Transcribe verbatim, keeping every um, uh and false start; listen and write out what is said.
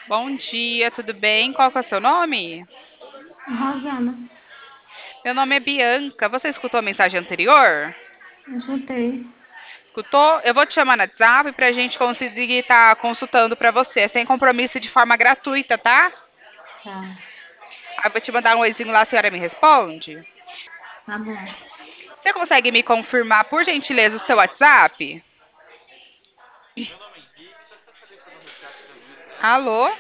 Bom dia, tudo bem? Qual que é o seu nome? Rosana, Meu nome é Bianca. Você escutou a mensagem anterior? eu escutei. Escutou? Eu vou te chamar no WhatsApp para a gente conseguir estar consultando para você, sem compromisso de forma gratuita, tá? Tá, Aí eu vou te mandar um oizinho lá, a senhora me responde. tá bom. Você consegue me confirmar, por gentileza, o seu WhatsApp? Alô?